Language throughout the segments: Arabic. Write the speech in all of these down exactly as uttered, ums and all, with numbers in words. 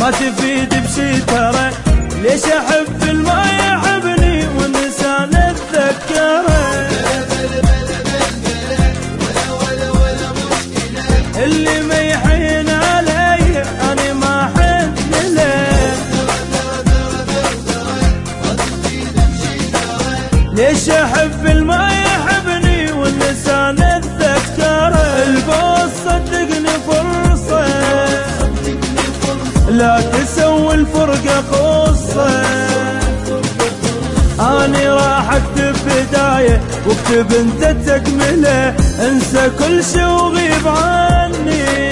ما تفيد بشي ترى. ليش احب الما يحبني والنسان اتذكره. اللي ما يحين علي انا ما حن له. ليش احب الما يحبني والنسان اتذكره. البوس صدقني فرصه لا تسوي الفرقه قصه. اني راح اكتب بدايه واكتب انت تكمله. انسى كل شي وغيب عني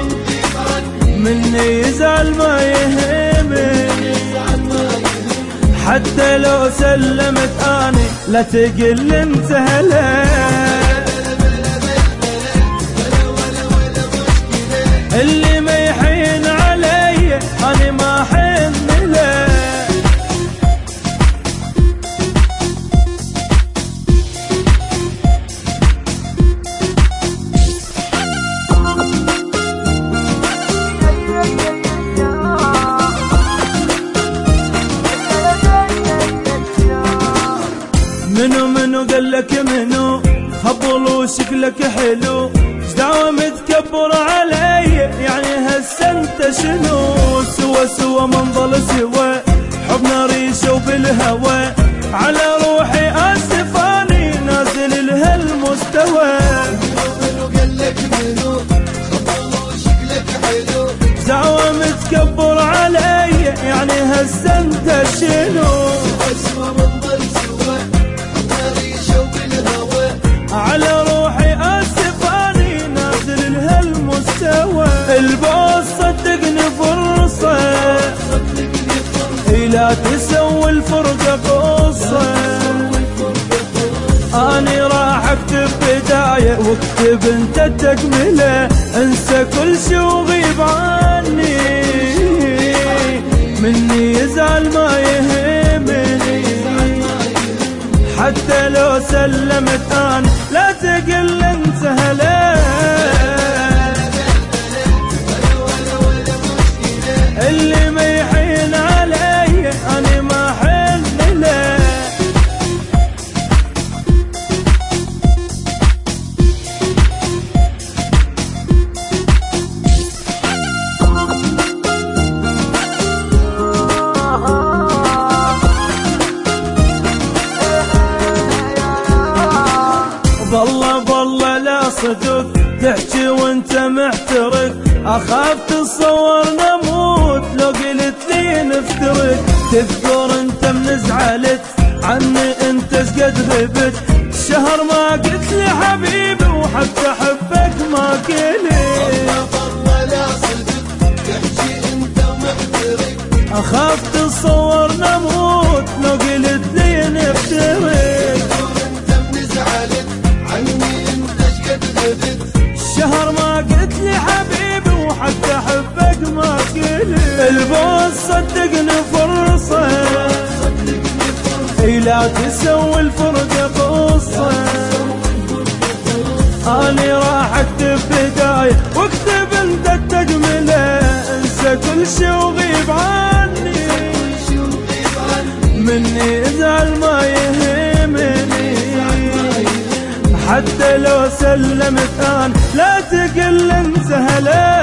مني يزعل ما يهمني. حتى لو سلمت اني لا تقل انت هلا. اللي ما يحين علي اني ما حن له. منو منو قالك منو خبل وشكلك حلو. دعوة متكبر علي يعني هسه انت شنو. سوا سوا منظل سوا حبنا ريشه وبالهوى. على روحي اسف اني نازل لهالمستوى. منو قالك منو خبل وشكلك حلو. دعوة متكبر علي يعني هسه انت شنو. سوا سوا منظل سوا حبنا ريشه وبالهوى. على روحي اسف اني نازل لهالمستوى. البوس صدقني فرصه لا تسوي الفرقه قصه. اني راح اكتب بدايه واكتب انت تكمله. انسى كل شي وغيب عني مني يزعل ما يهمني. حتى لو سلمت اني لا تقل انت هلا. اللي ما يحين علي اني ما حن له. والله والله لا صدق تحكي وانت محترق. اخاف تتصور نموت لو قلت لي نفترق. تذكر انت من زعلت عني انت شقد غبت. شهر ما قلت لي حبيبي وحتى احبك ما قلت. والله لا صدق تحكي انت ومحترق. اخاف تتصور نموت لو قلت لي نفترق. شهر ما قلت لي حبيبي وحتى احبك ما قلت. البوس صدقني فرصه لا تسوي الفرقه قصه. اني راح اكتب بدايه واكتب انت التكمله. انسى كل شي وغيب عني مني يزعل ما يهمني. حتى لو سلمت ان لا تقل انت هلا.